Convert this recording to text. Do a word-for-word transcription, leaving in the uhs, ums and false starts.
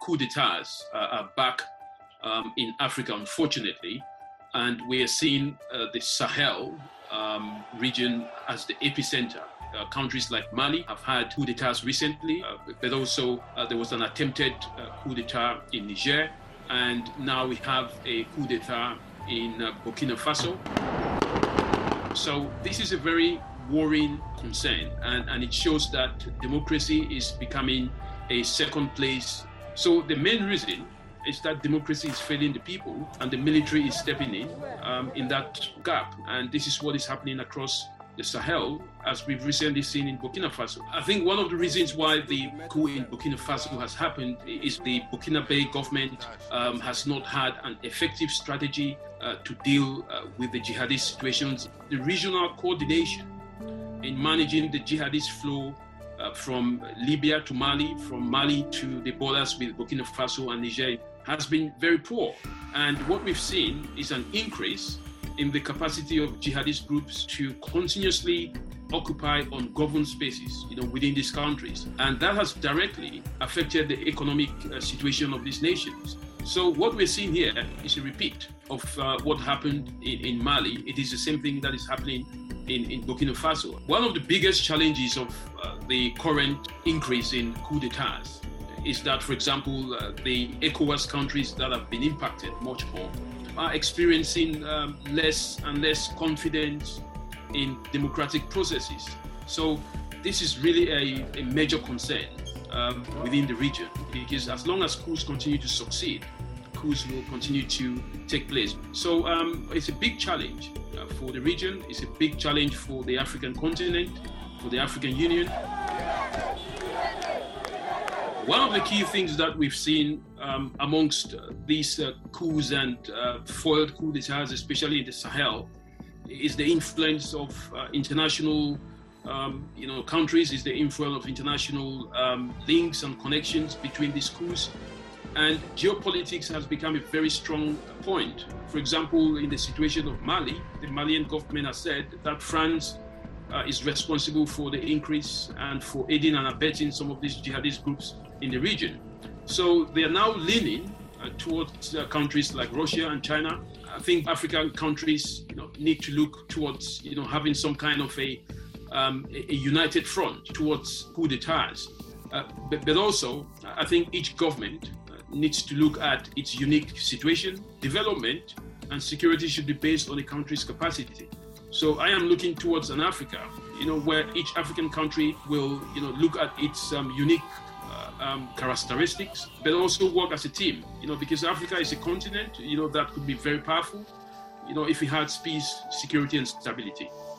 coup d'etats uh, are back um, in Africa, unfortunately, and we are seeing uh, the Sahel um, region as the epicenter. Uh, countries like Mali have had coup d'etats recently, uh, but also uh, there was an attempted uh, coup d'etat in Niger, and now we have a coup d'etat in uh, Burkina Faso. So this is a very worrying concern, and, and it shows that democracy is becoming a second place. So the main reason is that democracy is failing the people, and the military is stepping in um, in that gap. And this is what is happening across the Sahel, as we've recently seen in Burkina Faso. I think one of the reasons why the coup in Burkina Faso has happened is the Burkinabe government um, has not had an effective strategy uh, to deal uh, with the jihadist situations. The regional coordination in managing the jihadist flow uh, from Libya to Mali, from Mali to the borders with Burkina Faso and Niger has been very poor. And what we've seen is an increase in the capacity of jihadist groups to continuously occupy ungoverned spaces, you know, within these countries. And that has directly affected the economic uh, situation of these nations. So what we're seeing here is a repeat of uh, what happened in, in Mali. It is the same thing that is happening in, in Burkina Faso. One of the biggest challenges of uh, the current increase in coup d'etats is that, for example, uh, the ECOWAS countries that have been impacted much more are experiencing um, less and less confidence in democratic processes. So this is really a, a major concern um, within the region, because as long as coups continue to succeed, coups will continue to take place. So um, it's a big challenge uh, for the region. It's a big challenge for the African continent, for the African Union. One of the key things that we've seen um, amongst uh, these uh, coups and uh, foiled coup d'etats, especially in the Sahel, is the influence of uh, international um, you know, countries, is the influence of international um, links and connections between these coups. And geopolitics has become a very strong point. For example, in the situation of Mali, the Malian government has said that France uh, is responsible for the increase and for aiding and abetting some of these jihadist groups in the region. So they are now leaning uh, towards uh, countries like Russia and China. I think African countries, you know, need to look towards, you know, having some kind of a, um, a united front towards coup d'etats. Uh, but, but also, I think each government uh, needs to look at its unique situation. Development and security should be based on a country's capacity. So I am looking towards an Africa, you know, where each African country will, you know, look at its um, unique uh, um, characteristics, but also work as a team, you know, because Africa is a continent, you know, that could be very powerful, you know, if it had peace, security, and stability.